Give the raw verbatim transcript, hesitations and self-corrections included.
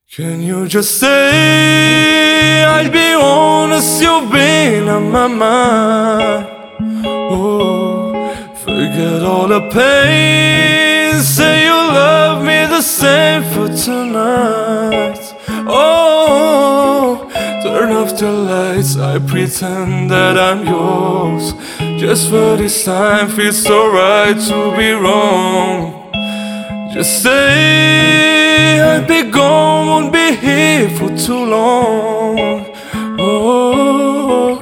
Can you just say, I'll be honest, you've been on my mind. Oh, forget all the pain, say you love me the same for tonight. Oh, turn off the lights, I pretend that I'm yours. Just for this time, feels so right to be wrong. Just say I'll be gone, won't be here for too long. Oh,